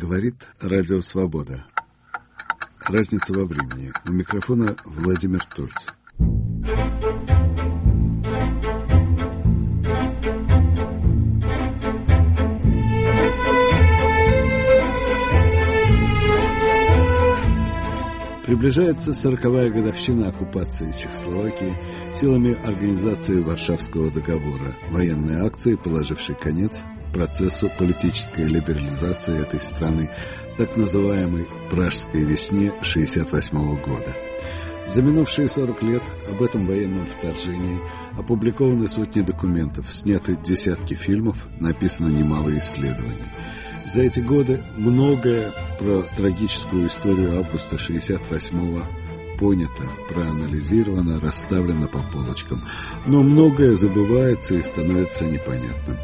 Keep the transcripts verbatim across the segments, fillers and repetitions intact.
Говорит Радио Свобода. Разница во времени. У микрофона Владимир Тульц. Приближается сороковая годовщина оккупации Чехословакии силами Организации Варшавского договора, военной акции, положившей конец процессу политической либерализации этой страны, так называемой «Пражской весне» шестьдесят восьмого года. За минувшие сорок лет об этом военном вторжении опубликованы сотни документов, сняты десятки фильмов, написано немало исследований. За эти годы многое про трагическую историю августа шестьдесят восьмого понято, проанализировано, расставлено по полочкам. Но многое забывается и становится непонятным.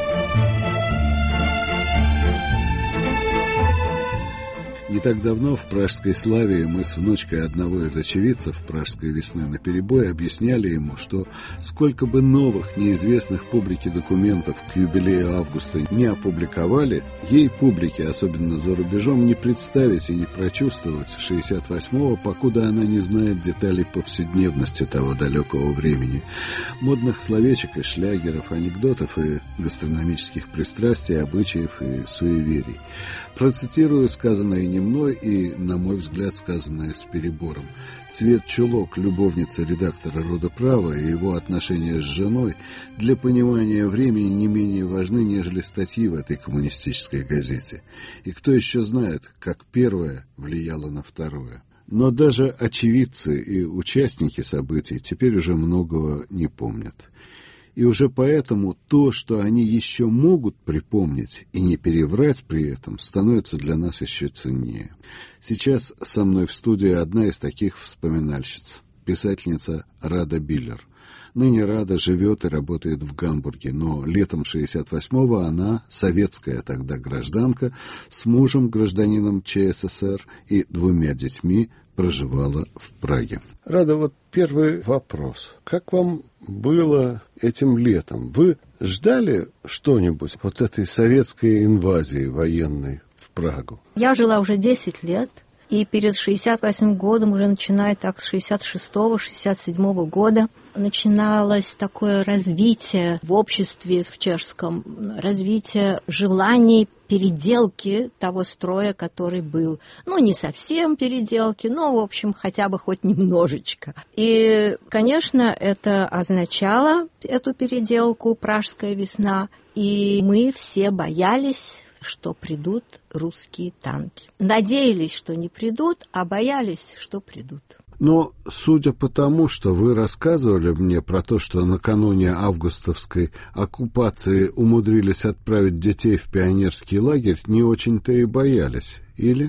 Не так давно в «Пражской славе» мы с внучкой одного из очевидцев «Пражской весны» наперебой объясняли ему, что сколько бы новых, неизвестных публике документов к юбилею августа не опубликовали, ей, публике, особенно за рубежом, не представить и не прочувствовать шестьдесят восьмого, покуда она не знает деталей повседневности того далекого времени, модных словечек и шлягеров, анекдотов и гастрономических пристрастий, обычаев и суеверий. Процитирую сказанное не мной и, на мой взгляд, сказанное с перебором. Цвет чулок любовницы редактора «Рода права» и его отношения с женой для понимания времени не менее важны, нежели статьи в этой коммунистической газете. И кто еще знает, как первое влияло на второе. Но даже очевидцы и участники событий теперь уже многого не помнят. И уже поэтому то, что они еще могут припомнить и не переврать при этом, становится для нас еще ценнее. Сейчас со мной в студии одна из таких вспоминальщиц, писательница Рада Биллер. Ныне Рада живет и работает в Гамбурге, но летом шестьдесят восьмого она, советская тогда гражданка, с мужем, гражданином ЧССР и двумя детьми, проживала в Праге. Рада, вот первый вопрос. Как вам было этим летом? Вы ждали что-нибудь вот этой советской инвазии военной в Прагу? Я жила уже десять лет, и перед шестьдесят восьмым годом, уже начиная так с шестьдесят шестого — шестьдесят седьмого года, начиналось такое развитие в обществе в чешском, развитие желаний переделки того строя, который был. Ну, не совсем переделки, но, в общем, хотя бы хоть немножечко. И, конечно, это означало эту переделку «Пражская весна», и мы все боялись, что придут русские танки. Надеялись, что не придут, а боялись, что придут. Но, судя по тому, что вы рассказывали мне про то, что накануне августовской оккупации умудрились отправить детей в пионерский лагерь, не очень-то и боялись, или?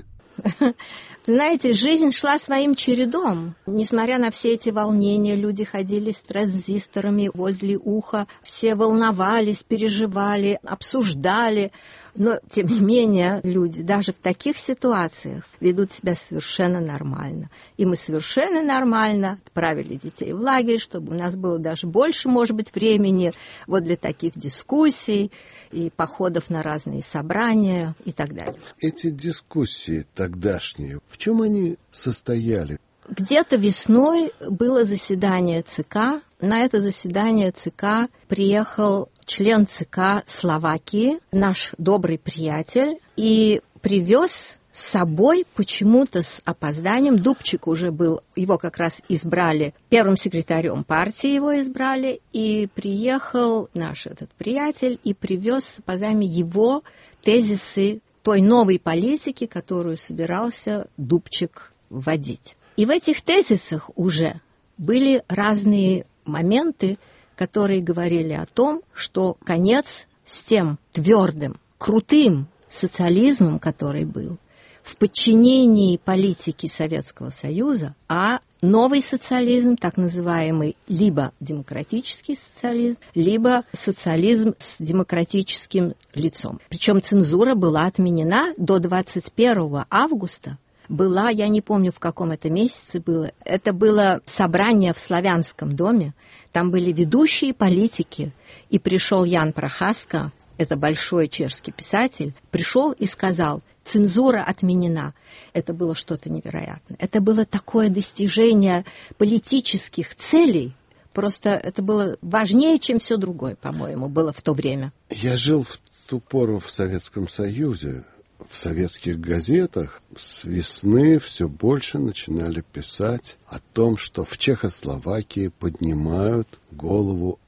Знаете, жизнь шла своим чередом. Несмотря на все эти волнения, люди ходили с транзисторами возле уха, все волновались, переживали, обсуждали. Но, тем не менее, люди даже в таких ситуациях ведут себя совершенно нормально. И мы совершенно нормально отправили детей в лагерь, чтобы у нас было даже больше, может быть, времени вот для таких дискуссий и походов на разные собрания и так далее. Эти дискуссии тогдашние, в чем они состояли? Где-то весной было заседание ЦК. На это заседание ЦК приехал член ЦК Словакии, наш добрый приятель, и привез с собой почему-то с опозданием. Дубчик уже был, его как раз избрали первым секретарем партии, его избрали, и приехал наш этот приятель и привез с опозданием его тезисы той новой политики, которую собирался Дубчик вводить. И в этих тезисах уже были разные моменты, которые говорили о том, что конец с тем твердым, крутым социализмом, который был, в подчинении политики Советского Союза, а новый социализм, так называемый либо демократический социализм, либо социализм с демократическим лицом. Причем цензура была отменена до двадцать первого августа. Была, я не помню, в каком это месяце было, это было собрание в Славянском доме, там были ведущие политики, и пришел Ян Прохаска, это большой чешский писатель, пришел и сказал: цензура отменена. Это было что-то невероятное. Это было такое достижение политических целей. Просто это было важнее, чем все другое, по-моему, было в то время. Я жил в ту пору в Советском Союзе. В советских газетах с весны все больше начинали писать о том, что в Чехословакии поднимают голову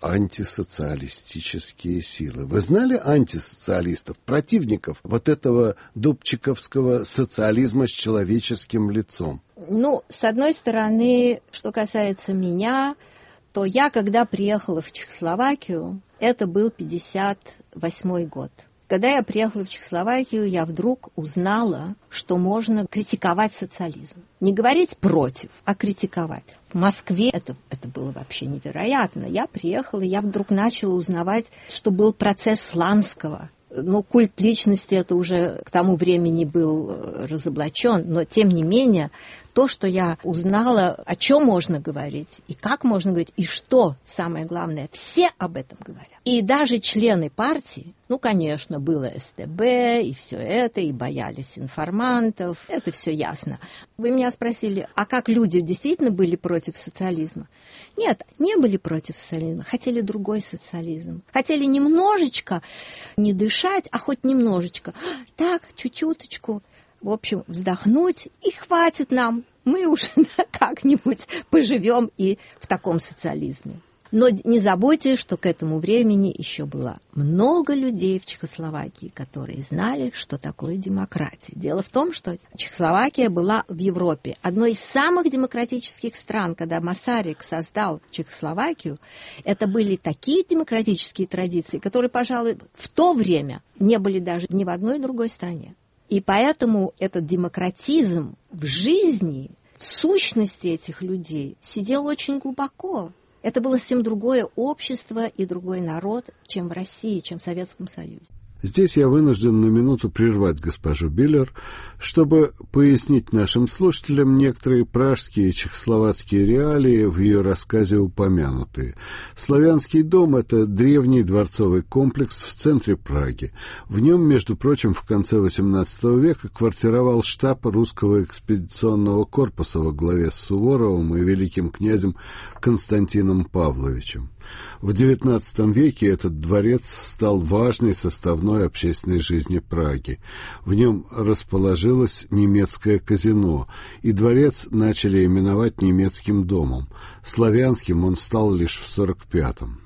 антисоциалистические силы. Вы знали антисоциалистов, противников вот этого дубчиковского социализма с человеческим лицом? Ну, с одной стороны, что касается меня, то я, когда приехала в Чехословакию, это был пятьдесят восьмой год. Когда я приехала в Чехословакию, я вдруг узнала, что можно критиковать социализм. Не говорить против, а критиковать. В Москве это, это было вообще невероятно. Я приехала, и я вдруг начала узнавать, что был процесс Сланского. Ну, культ личности это уже к тому времени был разоблачен, но тем не менее, то, что я узнала, о чем можно говорить, и как можно говорить, и что, самое главное, все об этом говорят. И даже члены партии, ну, конечно, было эс тэ бэ, и все это, и боялись информантов, это все ясно. Вы меня спросили, а как люди действительно были против социализма? Нет, не были против социализма, хотели другой социализм. Хотели немножечко не дышать, а хоть немножечко. Так, чуть-чуточку. В общем, вздохнуть, и хватит нам. Мы уже как-нибудь поживем и в таком социализме. Но не забудьте, что к этому времени еще было много людей в Чехословакии, которые знали, что такое демократия. Дело в том, что Чехословакия была в Европе одной из самых демократических стран. Когда Масарик создал Чехословакию, это были такие демократические традиции, которые, пожалуй, в то время не были даже ни в одной другой стране. И поэтому этот демократизм в жизни, в сущности этих людей сидел очень глубоко. Это было совсем другое общество и другой народ, чем в России, чем в Советском Союзе. Здесь я вынужден на минуту прервать госпожу Биллер, чтобы пояснить нашим слушателям некоторые пражские и чехословацкие реалии в ее рассказе упомянутые. Славянский дом – это древний дворцовый комплекс в центре Праги. В нем, между прочим, в конце восемнадцатого века квартировал штаб русского экспедиционного корпуса во главе с Суворовым и великим князем Константином Павловичем. В девятнадцатом веке этот дворец стал важной составной общественной жизни Праги. В нем расположилось немецкое казино, и дворец начали именовать немецким домом. Славянским он стал лишь в сорок пятом.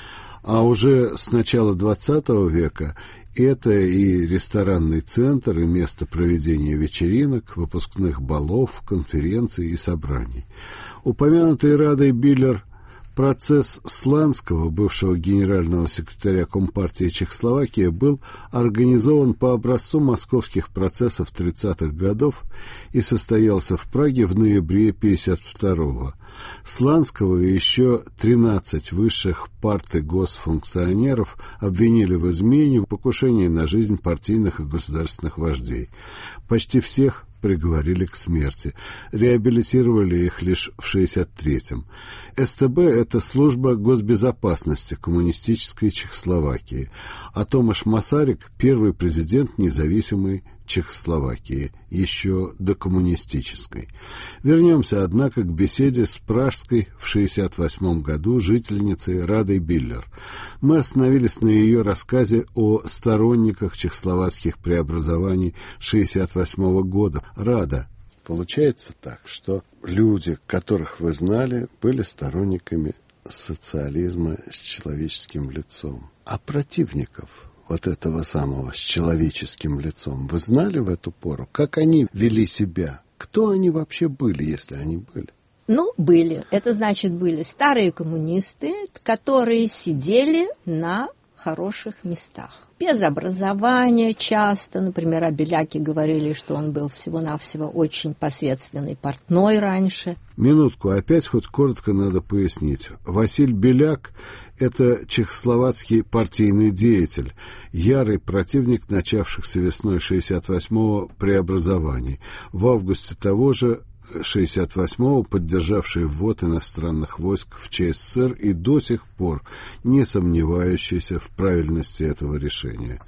А уже с начала двадцатого века это и ресторанный центр, и место проведения вечеринок, выпускных балов, конференций и собраний. Упомянутый Радой Биллер процесс Сланского, бывшего генерального секретаря Компартии Чехословакии, был организован по образцу московских процессов тридцатых годов и состоялся в Праге в ноябре пятьдесят второго. Сланского и еще тринадцать высших парт- и госфункционеров обвинили в измене, в покушении на жизнь партийных и государственных вождей. Почти всех приговорили к смерти. Реабилитировали их лишь в шестьдесят третьем. эс тэ бэ – это служба госбезопасности коммунистической Чехословакии, а Томаш Масарик – первый президент независимой Чехословакии, еще докоммунистической. Вернемся, однако, к беседе с пражской в шестьдесят восьмом году жительницей Радой Биллер. Мы остановились на ее рассказе о сторонниках чехословацких преобразований шестьдесят восьмого года. Рада, получается так, что люди, которых вы знали, были сторонниками социализма с человеческим лицом, а противников вот этого самого с человеческим лицом вы знали в эту пору? Как они вели себя? Кто они вообще были, если они были? Ну, были. Это значит, были старые коммунисты, которые сидели на хороших местах. Без образования часто. Например, о Беляке говорили, что он был всего-навсего очень посредственный портной раньше. Минутку, опять хоть коротко надо пояснить. Василь Беляк – это чехословацкий партийный деятель, ярый противник начавшихся весной шестьдесят восьмого преобразований. В августе того же шестьдесят восьмого поддержавший ввод иностранных войск в Че эс эс эр и до сих пор не сомневающийся в правильности этого решения.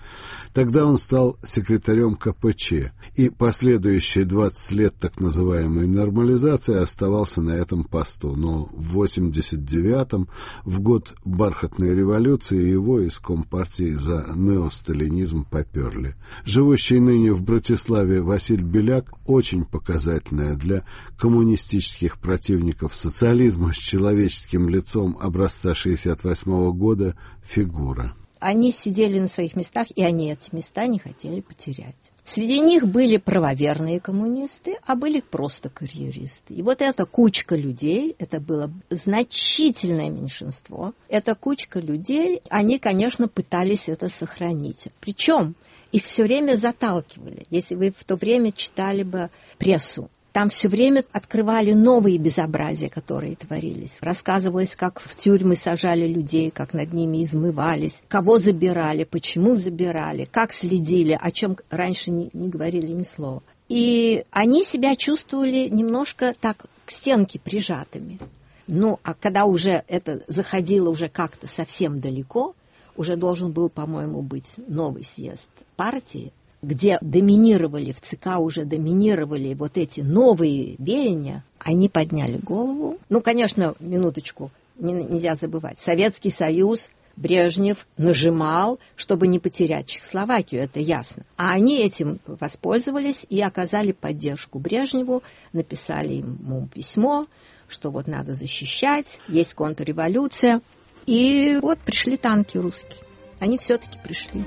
Тогда он стал секретарем ка пэ че, и последующие двадцать лет так называемой нормализации оставался на этом посту. Но в восемьдесят девятом, в год бархатной революции, его из Компартии за неосталинизм поперли. Живущий ныне в Братиславе Василь Беляк – очень показательная для коммунистических противников социализма с человеческим лицом образца шестьдесят восьмого года фигура. Они сидели на своих местах, и они эти места не хотели потерять. Среди них были правоверные коммунисты, а были просто карьеристы. И вот эта кучка людей, это было значительное меньшинство, эта кучка людей, они, конечно, пытались это сохранить. Причем их все время заталкивали. Если вы в то время читали бы прессу, там все время открывали новые безобразия, которые творились. Рассказывалось, как в тюрьмы сажали людей, как над ними измывались, кого забирали, почему забирали, как следили, о чем раньше не, не говорили ни слова. И они себя чувствовали немножко так к стенке прижатыми. Ну, а когда уже это заходило уже как-то совсем далеко, уже должен был, по-моему, быть новый съезд партии, где доминировали, в ЦК уже доминировали вот эти новые веяния, они подняли голову. Ну, конечно, минуточку, не, нельзя забывать. Советский Союз, Брежнев нажимал, чтобы не потерять Чехословакию, это ясно. А они этим воспользовались и оказали поддержку Брежневу, написали ему письмо, что вот надо защищать, есть контрреволюция. И вот пришли танки русские. Они все-таки пришли.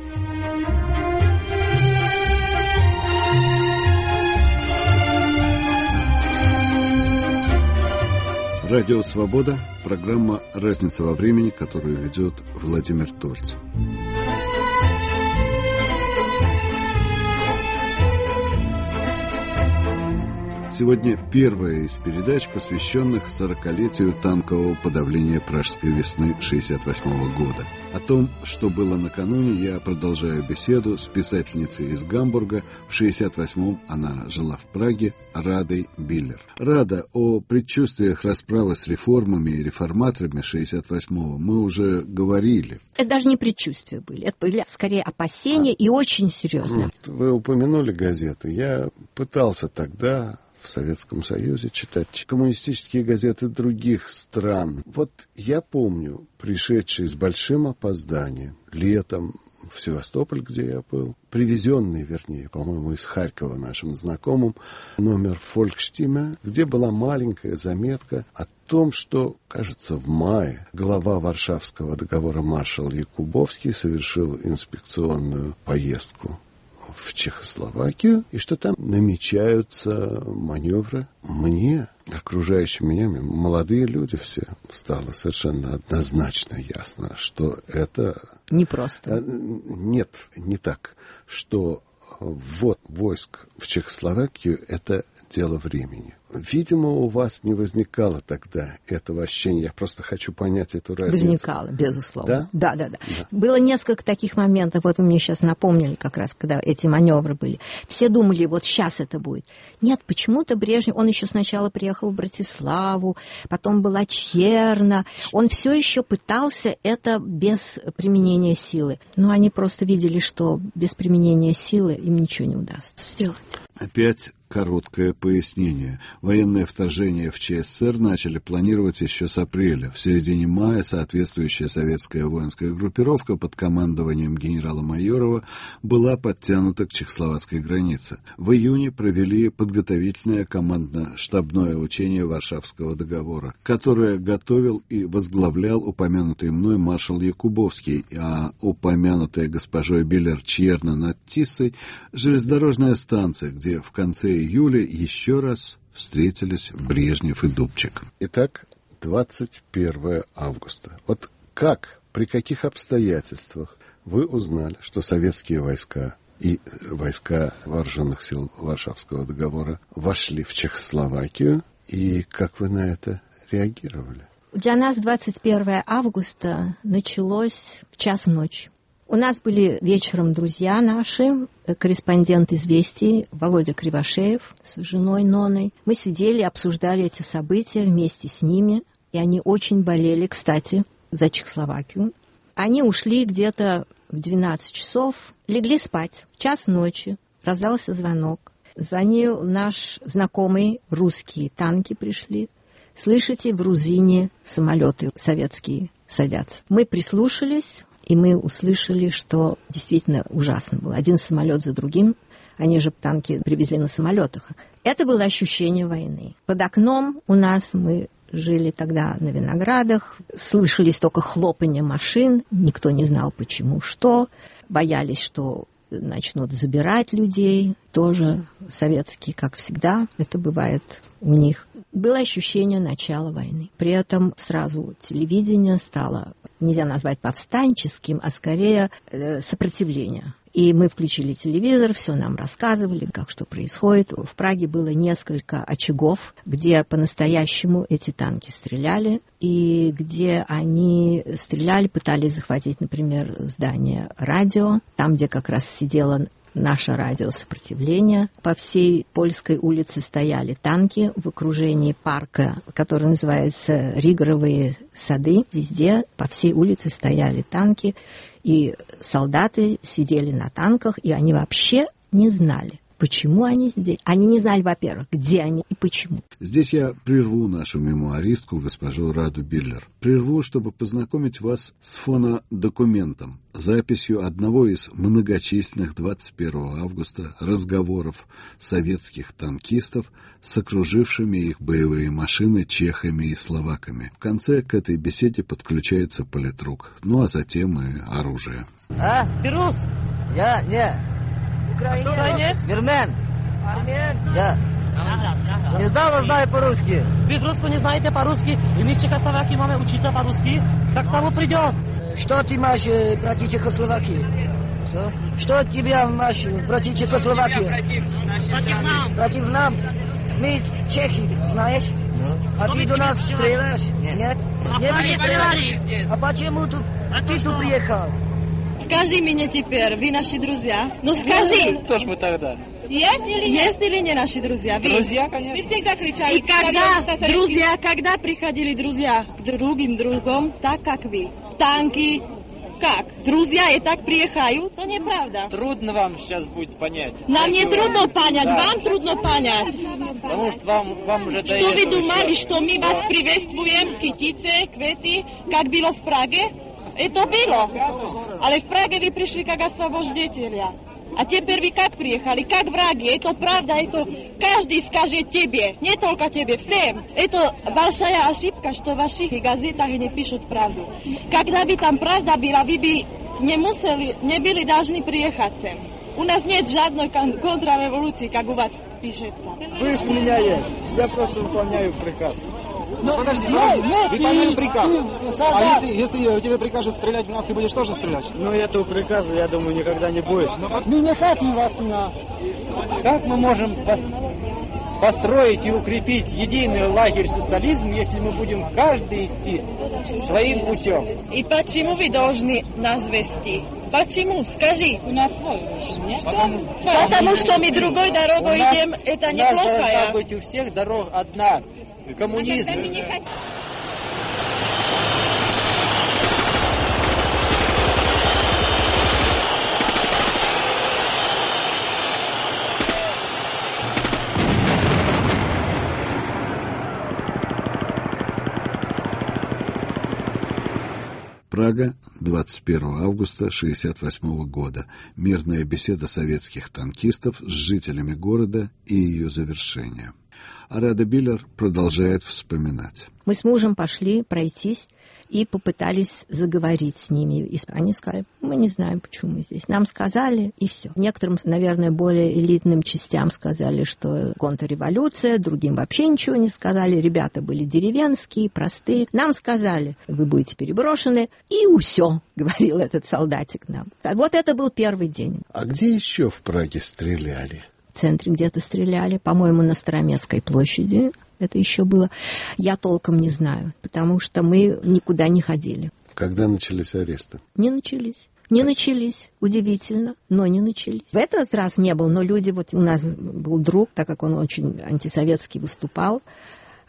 Радио «Свобода», программа «Разница во времени», которую ведет Владимир Тольц. Сегодня первая из передач, посвященных сорокалетию танкового подавления Пражской весны шестьдесят восьмого года. О том, что было накануне, я продолжаю беседу с писательницей из Гамбурга. В шестьдесят восьмом она жила в Праге, Радой Биллер. Рада, о предчувствиях расправы с реформами и реформаторами шестьдесят восьмого мы уже говорили. Это даже не предчувствия были, это были скорее опасения, а, и очень серьезные. Вы упомянули газеты. Я пытался тогда в Советском Союзе читать коммунистические газеты других стран. Вот я помню, пришедший с большим опозданием летом в Севастополь, где я был, привезенный, вернее, по-моему, из Харькова нашим знакомым, номер «Фолькштиме», где была маленькая заметка о том, что, кажется, в мае глава Варшавского договора маршал Якубовский совершил инспекционную поездку в Чехословакию, и что там намечаются маневры. Мне, окружающим меня, молодые люди все, стало совершенно однозначно ясно, что это... Непросто. Нет, не так. Что ввод войск в Чехословакию – это дело времени. Видимо, у вас не возникало тогда этого ощущения. Я просто хочу понять эту разницу. Возникало, безусловно. Да? Да, да, да. да. Было несколько таких моментов. Вот вы мне сейчас напомнили, как раз, когда эти маневры были. Все думали, вот сейчас это будет. Нет, почему-то Брежнев, он еще сначала приехал в Братиславу, потом была Черна. Он все еще пытался это без применения силы. Но они просто видели, что без применения силы им ничего не удастся сделать. Опять короткое пояснение. Военное вторжение в ЧССР начали планировать еще с апреля. В середине мая соответствующая советская воинская группировка под командованием генерала Майорова была подтянута к чехословацкой границе. В июне провели подготовительное командно-штабное учение Варшавского договора, которое готовил и возглавлял упомянутый мной маршал Якубовский, а упомянутая госпожой Биллер Черна над Тиссой железнодорожная станция, где в конце июля еще раз встретились Брежнев и Дубчик. Итак, двадцать первого августа. Вот как, при каких обстоятельствах вы узнали, что советские войска и войска вооруженных сил Варшавского договора вошли в Чехословакию, и как вы на это реагировали? Для нас двадцать первого августа началось в час ночи. У нас были вечером друзья наши, корреспондент «Известий» Володя Кривошеев с женой Ноной. Мы сидели, обсуждали эти события вместе с ними, и они очень болели, кстати, за Чехословакию. Они ушли где-то в двенадцать часов легли спать. В час ночи раздался звонок. Звонил наш знакомый, русские танки пришли. Слышите, в Грузине самолеты советские садятся. Мы прислушались, и мы услышали, что действительно ужасно было. Один самолет за другим. Они же танки привезли на самолетах. Это было ощущение войны. Под окном у нас, мы жили тогда на Виноградах, слышались только хлопанье машин, никто не знал почему, что. Боялись, что начнут забирать людей, тоже советские, как всегда, это бывает у них. Было ощущение начала войны. При этом сразу телевидение стало, нельзя назвать повстанческим, а скорее э, сопротивление. И мы включили телевизор, все нам рассказывали, как что происходит. В Праге было несколько очагов, где по-настоящему эти танки стреляли, и где они стреляли, пытались захватить, например, здание радио, там, где как раз сидело наше радио сопротивления. По всей Польской улице стояли танки в окружении парка, который называется Ригоровые сады. Везде по всей улице стояли танки, и солдаты сидели на танках, и они вообще не знали, почему они здесь. Они не знали, во-первых, где они и почему. Здесь я прерву нашу мемуаристку, госпожу Раду Биллер. Прерву, чтобы познакомить вас с фонодокументом, записью одного из многочисленных двадцать первого августа разговоров советских танкистов с окружившими их боевые машины чехами и словаками. В конце к этой беседе подключается политрук, ну а затем и оружие. А? Ты рус? Я? Не. Украинец? Вермен. Армен? Я. Не знал, знаю по-русски. Вы в Руску не знаете по-русски, и мы в Чехословакии можем учиться по-русски, как тому придет. Что ты маешь против Чехословакии? Что? Что тебя маешь против Чехословакии? Против нам. Против нам? Мы чехи, знаешь? Ну? А ты до нас стреляешь? Нет. Нет? Не будешь стрелять. А почему ты, ты тут приехал? Скажи мне теперь, вы наши друзья? Ну скажи. Кто ж мы тогда? Есть или нет? Есть или не наши друзья? Вы? Друзья, конечно. Вы всегда кричали. И когда друзья, когда приходили друзья к другим другом, так как вы? Танки, как? Друзья и так приехают, то неправда. Трудно вам сейчас будет понять. Нам Если не трудно понять, да. Вам трудно понять. Потому что вам, вам уже Что вы думали, все. Что мы вас приветствуем, китицы, кветы, как было в Праге? Это было. Але в Праге вы пришли как освобождителя. А теперь вы как приехали, как враги. Это правда, это каждый скажет тебе, не только тебе, всем. Это большая ошибка, что в ваших газетах не пишут правду. Когда бы там правда была, вы бы не museli, не были должны приехать sem. У нас нет жадной контрреволюции, как у вас пишется. Пусть у меня есть. Я просто выполняю приказ. Ну, подожди, подожди. Выполняем приказ. А если, если тебе прикажут стрелять в нас, ты будешь тоже стрелять? Ну, этого приказа, я думаю, никогда не будет. Мы не хотим вас туда. Как мы можем построить и укрепить единый лагерь социализма, если мы будем каждый идти своим путем? И почему вы должны нас вести? Почему? Скажи. У нас свой. Потому, Потому что мы другой дорогой идем, это неплохо. У нас должна быть у всех дорог одна. Коммунизм. Прага, двадцать первого августа шестьдесят восьмого года. Мирная беседа советских танкистов с жителями города и ее завершение. А Рада Биллер продолжает вспоминать. Мы с мужем пошли пройтись и попытались заговорить с ними. И они сказали, мы не знаем, почему мы здесь. Нам сказали, и все. Некоторым, наверное, более элитным частям сказали, что контрреволюция, другим вообще ничего не сказали. Ребята были деревенские, простые. Нам сказали, вы будете переброшены, и усё, говорил этот солдатик нам. Вот это был первый день. А где еще в Праге стреляли? В центре где-то стреляли, по-моему, на Староместской площади. Это еще было. Я толком не знаю, потому что мы никуда не ходили. Когда начались аресты? Не начались. Не начались. Удивительно, но не начались. В этот раз не был, но люди... Вот у нас был друг, так как он очень антисоветский выступал,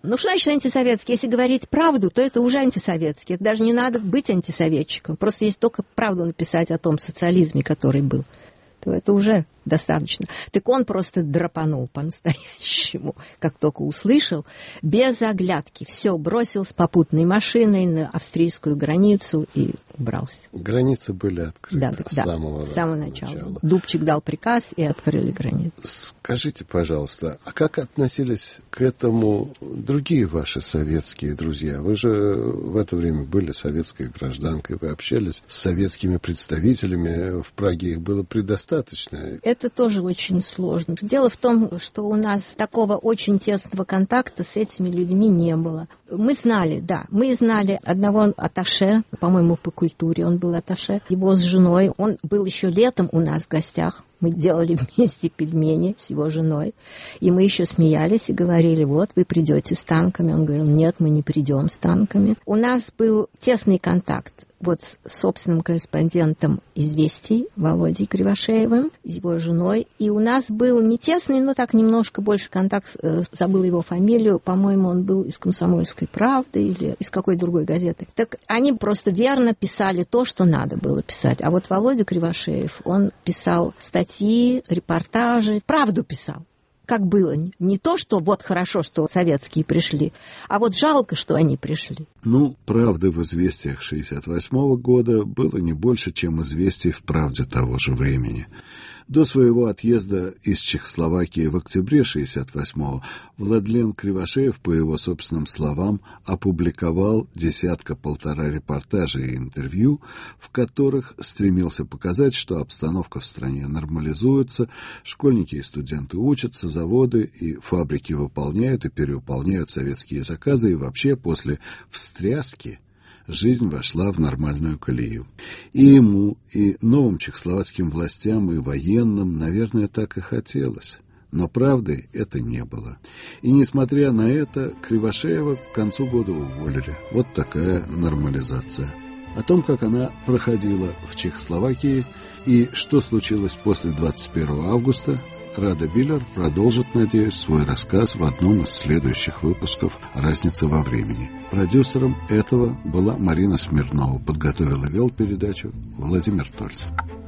Ну, что значит антисоветский? Если говорить правду, то это уже антисоветский. Это даже не надо быть антисоветчиком. Просто есть только правду написать о том социализме, который был. То это уже достаточно. Так он просто драпанул по-настоящему, как только услышал, без оглядки. Все, бросил с попутной машиной на австрийскую границу и убрался. Границы были открыты да, с да, самого, с самого начала. начала. Дубчик дал приказ, и открыли границу. Скажите, пожалуйста, а как относились к этому другие ваши советские друзья? Вы же в это время были советской гражданкой, вы общались с советскими представителями, в Праге их было предостаточно. Это тоже очень сложно. Дело в том, что у нас такого очень тесного контакта с этими людьми не было. Мы знали, да, мы знали одного атташе, по-моему, по культуре он был атташе, его с женой, он был еще летом у нас в гостях. Мы делали вместе пельмени с его женой, и мы еще смеялись и говорили, вот, вы придете с танками. Он говорил, нет, мы не придем с танками. У нас был тесный контакт вот с собственным корреспондентом «Известий» Володей Кривошеевым, его женой. И у нас был не тесный, но так немножко больше контакт, забыла его фамилию, по-моему, он был из «Комсомольской правды» или из какой-то другой газеты. Так они просто верно писали то, что надо было писать. А вот Володя Кривошеев, он писал статьи, репортажи, правду писал. Как было. Не то, что вот хорошо, что советские пришли, а вот жалко, что они пришли. Ну, правды в «Известиях» шестьдесят восьмого года было не больше, чем известий в «Правде» того же времени. До своего отъезда из Чехословакии в октябре шестьдесят восьмого Владлен Кривошеев, по его собственным словам, опубликовал десятка-полтора репортажей и интервью, в которых стремился показать, что обстановка в стране нормализуется, школьники и студенты учатся, заводы и фабрики выполняют и перевыполняют советские заказы, и вообще после встряски жизнь вошла в нормальную колею. И ему, и новым чехословацким властям, и военным, наверное, так и хотелось. Но правдой это не было. И несмотря на это, Кривошеева к концу года уволили. Вот такая нормализация. О том, как она проходила в Чехословакии и что случилось после двадцать первого августа, Рада Билер продолжит, надеюсь, свой рассказ в одном из следующих выпусков «Разница во времени». Продюсером этого была Марина Смирнова. Подготовил и вел передачу Владимир Тольцев.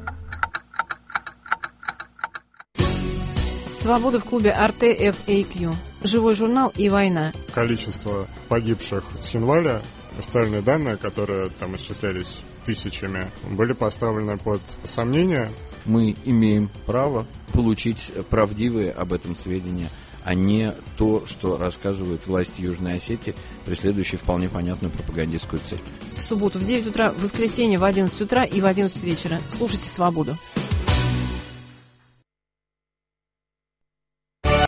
Свобода в клубе ар тэ эф эй кью. Живой журнал и война. Количество погибших с Хинваля, официальные данные, которые там исчислялись тысячами, были поставлены под сомнение. Мы имеем право получить правдивые об этом сведения, а не то, что рассказывают власти Южной Осетии, преследующие вполне понятную пропагандистскую цель. В субботу в девять утра, в воскресенье в одиннадцать утра и в одиннадцать вечера. Слушайте «Свободу».